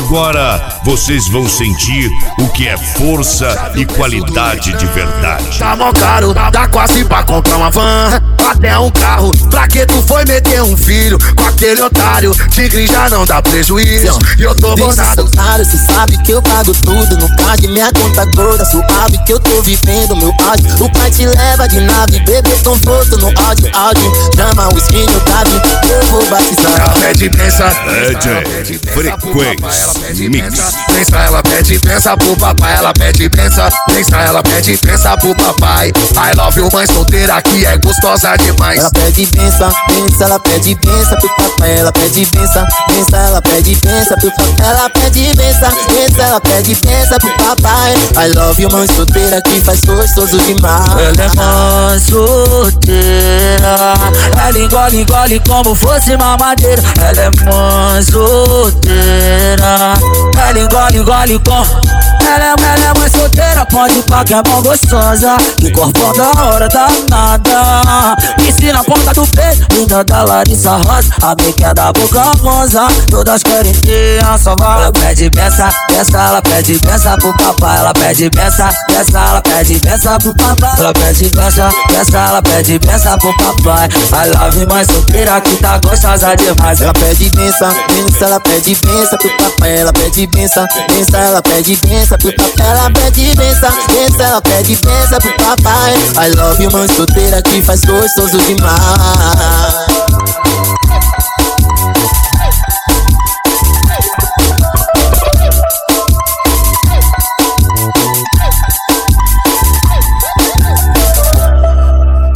Agora vocês vão sentir o que é força e qualidade de verdade. Tá mó caro, dá quase pra comprar uma van, até um carro. Pra que tu foi meter um filho com aquele otário? Tigre já não dá prejuízo e eu tô bolado. Cê sabe que eu pago tudo no card, minha conta gorda, suave que eu tô vivendo meu áudio. O pai te leva de nave, bebê conforto no áudio. Chama o skin no cave, eu vou batizar. Ela pede pensa, DJ Frequência Mix. pensa, ela pede pensa pro papai. Ela pede pensa, ela pede pensa pro papai. I love you, mãe solteira que é gostosa demais. Ela pede pensa, ela pede pensa pro papai. Ela pede pensa, ela pede pensa pro papai. Ela pede pensa, ela pede pensa pro papai. I love you, mãe solteira que faz gostoso demais. Ela é mãe solteira, ela engole como fosse mamadeira. Ela é mãe solteira, ela engole com. Ela é mãe solteira, pode pá que é mão gostosa. Que corpão da hora danada. Piscina na ponta do peito, linda da Larissa Rosa. A make é da boca rosa, todas querem ter a salvar. Ela pede pensa, ela pede pensa pro papai. Ela pede pensa, ela pede pensa pro papai. Ela pede pensa, ela pede pensa pro papai. I love mãe solteira que tá gostosa demais. Ela pede pensa, ela pede pensa pro papai. Ela pede pensa, ela pede pensa pro papai. Ela pede pensa, ela pede pensa pro papai. I love you, mãe solteira que faz gostoso demais.